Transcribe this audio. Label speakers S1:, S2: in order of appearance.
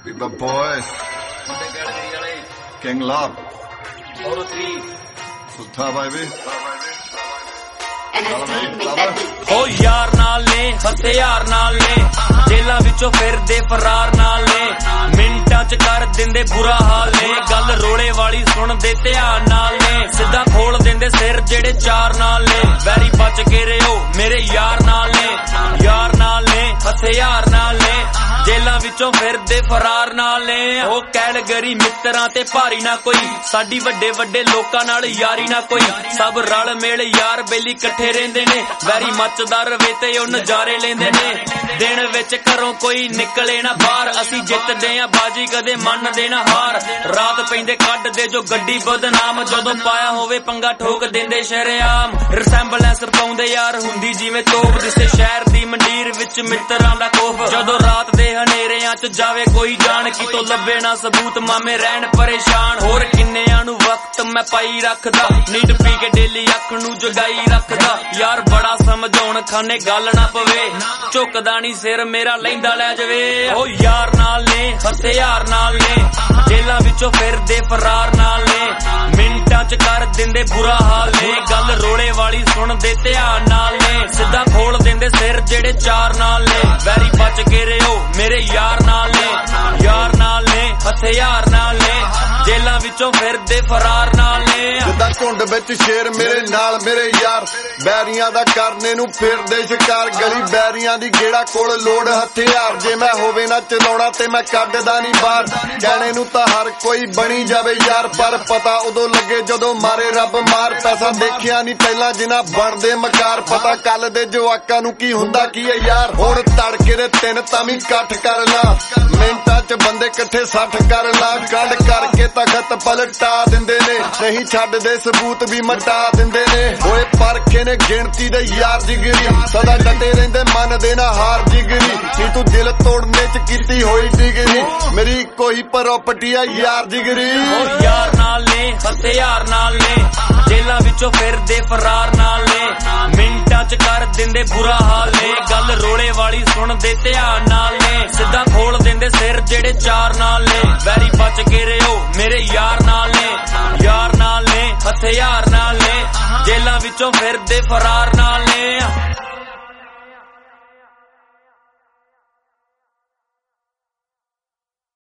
S1: Big boys. King Love.
S2: All three.
S1: Sultha baby.
S2: ਹੋ ਯਾਰ ਨਾਲ ਨੇ ਹਥਿਆਰ ਨਾਲ ਨੇ ਜੇਲਾਂ ਵਿੱਚੋਂ ਫਿਰਦੇ ਫਰਾਰ ਨਾਲ ਨੇ ਮਿੰਟਾਂ ਚ ਕਰ ਦਿੰਦੇ ਬੁਰਾ ਹਾਲ ਨੇ ਗੱਲ ਰੋਲੇ ਵਾਲੀ ਸੁਣਦੇ ਧਿਆਨ ਨਾਲ ਨੇ ਸਿੱਧਾ ਖੋਲ ਦਿੰਦੇ ਸਿਰ ਜਿਹੜੇ ਚਾਰ ਨਾਲ ਨੇ ਵੈਰੀ ਬਚ ਕੇ ਰਿਓ ਮੇਰੇ ਯਾਰ ਨਾਲ ਨੇ ਯਾਰ ਨਾਲ ਨੇ ਹਥਿਆਰ ਨਾਲ ਨੇ ਜੇਲਾਂ ਵਿੱਚੋਂ ਫਿਰਦੇ ਫਰਾਰ ਨਾਲ ਨੇ ਉਹ ਕੈਲਗਰੀ ਮਿੱਤਰਾਂ ਤੇ ਭਾਰੀ ਨਾ ਕੋਈ ਸਾਡੀ ਵੱਡੇ ਵੱਡੇ ਲੋਕਾਂ ਨਾਲ ਯਾਰੀ ਨਾ ਕੋਈ ਸਭ ਰਲ ਮਿਲ ਯਾਰ ਬੇਲੀ ਇਕੱਠੇ ਰਹਿੰਦੇ ਨੇ ਵੈਰੀ ਮੱਚਦਾ ਰਵੇ ਤੇ ਉਹ ਨਜ਼ਾਰੇ ਲੈਂਦੇ ਨੇ ਦਿਨ ਵਿੱਚ ਘਰੋਂ ਕੋਈ ਨਿਕਲੇ ਨਾ ਬਾਹਰ ਅਸੀਂ ਜਿੱਤਦੇ ਆ ਬਾਜੀ ਕਦੇ ਮੰਨਦੇ ਨਾ ਹਾਰ ਰਾਤ ਪੈਂਦੇ ਕੱਢਦੇ ਜੋ ਗੱਡੀ ਬਦਨਾਮ ਜਦੋਂ ਪਾਇਆ ਹੋਵੇ ਪੰਗਾ ਠੋਕ ਦਿੰਦੇ ਸ਼ਰੇਆਮ ਰਿਸੈਂਬਲੈਂਸ ਪਾਉਂਦੇ ਯਾਰ ਹੁੰਦੀ ਜਿਵੇਂ ਤੋਪ ਦਿਸੇ ਸ਼ਹਿਰ ਦੀ ਮੰਡੀਰ ਵਿੱਚ ਮਿੱਤਰਾਂ ਦਾ ਖੋਫ ਜਦੋਂ ਰਾਤ ਦੇ ਹਨੇਰਿਆਂ ਚ ਜਾਵੇ ਕੋਈ ਜਾਣ ਕਿਤੋਂ ਲੱਭੇ ਨਾ ਸਬੂਤ ਮਾਮੇ ਰਹਿਣ ਪਰੇਸ਼ਾਨ ਹੋਰ ਕਿੰਨਿਆਂ ਨੂੰ ਵਕਤ ਮੈਂ ਪਾਈ ਰੱਖਦਾ ਨੀਂਦ ਪੀ ਕੇ ਡੇਲੀ ਅੱਖ ਨੂੰ ਜਗਾਈ ਰੱਖਦਾ ਯਾਰ ਬੜਾ ਸਮਝਾਉਣ ਖਾਨੇ ਗੱਲ ਨਾ ਪਵੇ ਝੁਕਦਾ ਨੀ ਸਿਰ ਮੇਰਾ ਲੈਂਦਾ ਲੈ ਜਾਵੇ ਉਹ ਯਾਰ ਨਾਲ ਨੇ ਹਥਿਆਰ ਨਾਲ ਨੇ ਜੇਲਾਂ ਵਿੱਚੋਂ ਫਿਰਦੇ ਫਰਾਰ ਨਾਲ ਨੇ ਮਿੰਟਾਂ ਚ ਕਰ ਦਿੰਦੇ ਬੁਰਾ ਹਾਲ ਨੇ ਗੱਲ ਰੋਲੇ ਵਾਲੀ ਸੁਣਦੇ ਧਿਆਨ ਨਾਲ ਨੇ ਸਿੱਧਾ ਖੋਲ ਦਿੰਦੇ ਸਿਰ ਜਿਹੜੇ ਚਾਰ ਨਾਲ ਨੇ ਵੈਰੀ ਬਚ ਕੇ ਰਿਓ ਮੇਰੇ ਯਾਰ ਨਾਲ ਨੇ ਯਾਰ ਨਾਲ ਨੇ ਹਥਿਆਰ ਨਾਲ ਨੇ ਜੇਲਾਂ ਵਿੱਚੋਂ ਫਿਰਦੇ ਫਰਾਰ ਨਾਲ ਨੇ
S1: ਜਿੱਦਾਂ ਝੁੰਡ ਵਿੱਚ ਸ਼ੇਰ ਮੇਰੇ ਨਾਲ ਮੇਰੇ ਯਾਰ ਬੈਰੀਆਂ ਦਾ ਕਰਨੇ ਨੂੰ ਫਿਰਦੇ ਸ਼ਿਕਾਰ ਗਲੀ ਬੈਰੀਆਂ ਦੀ ਗੇੜਾ ਕੋਲ ਲੋੜ ਹਥਿਆਰ ਜੇ ਮੈਂ ਹੋਵੇ ਨਾ ਚਲਾਉਣਾ ਤੇ ਮੈਂ ਕੱਢਦਾ ਨਹੀਂ ਬਾਹਰ ਕਹਿਣੇ ਨੂੰ ਤਾਂ ਹਰ ਕੋਈ ਬਣੀ ਜਾਵੇ ਯਾਰ ਪਰ ਪਤਾ ਉਦੋਂ ਲੱਗੇ ਜਦੋਂ ਮਾਰੇ ਰੱਬ ਮਾਰ ਪੈਸਾ ਦੇਖਿਆ ਨਹੀਂ ਪਹਿਲਾਂ ਜਿਨ੍ਹਾਂ ਬਣਦੇ ਮਕਾਰ ਪਤਾ ਕੱਲ ਦੇ ਜਵਾਕਾਂ ਨੂੰ ਕੀ ਹੁੰਦਾ ਕੀ ਹੈ ਯਾਰ ਹੁਣ ਤੜਕੇ ਦੇ ਤਿੰਨ ਤਾਂ ਵੀ ਇਕੱਠ ਕਰ ਲਾ ਮਿੰਟਾਂ ਚ ਬੰਦੇ ਇਕੱਠੇ 60 ਕਰ ਲਾ ਕੱਢ ਕਰਕੇ ਤਖਤ ਪਲਟਾ ਦਿੰਦੇ ਨੇ ਨਹੀਂ ਛੱਡਦੇ ਸਬੂਤ ਵੀ ਮਟਾ ਦਿੰਦੇ ਨੇ ਓਏ ਪਰਖੇ ਨੇ ਗਿਣਤੀ ਦੇ ਯਾਰ ਜਿਗਰੀ ਸਦਾ ਡਟੇ ਰਹਿੰਦੇ ਮੰਨਦੇ ਨਾ ਹਾਰ ਜਿਗਰੀ ਨੀ ਤੂੰ ਦਿਲ ਤੋੜਨੇ ਚ ਕੀਤੀ ਹੋਈ ਡਿਗਰੀ ਮੇਰੀ ਕੋਈ ਪ੍ਰਾਪਰਟੀ ਆ ਯਾਰ ਜਿਗਰੀ
S2: ਉਹ ਯਾਰ ਨਾਲ ਨੇ ਹਥਿਆਰ ਨਾਲ ਨੇ ਜੇਲਾਂ ਵਿੱਚੋਂ ਫਿਰਦੇ ਫਰਾਰ ਨਾਲ ਨੇ ਮਿੰਟਾਂ ਚ ਕਰ ਦਿੰਦੇ ਬੁਰਾ ਹਾਲ ਨੇ ਗੱਲ ਰੋਲੇ ਵਾਲੀ ਸੁਣਦੇ ਧਿਆਨ ਨਾਲ ਨੇ ਸਿੱਧਾ ਖੋਲ ਦਿੰਦੇ ਸਿਰ ਜਿਹੜੇ ਚਾਰ ਨਾਲ ਨੇ ਵੈਰੀ ਬਚ ਕੇ ਰਿਓ ਮੇਰੇ ਯਾਰ ਨਾਲ ਨੇ ਯਾਰ ਨਾਲ ਨੇ ਹਥਿਆਰ ਨਾਲ ਨੇ ਜੇਲਾਂ ਵਿੱਚੋਂ ਫਿਰਦੇ ਫਰਾਰ ਨਾਲ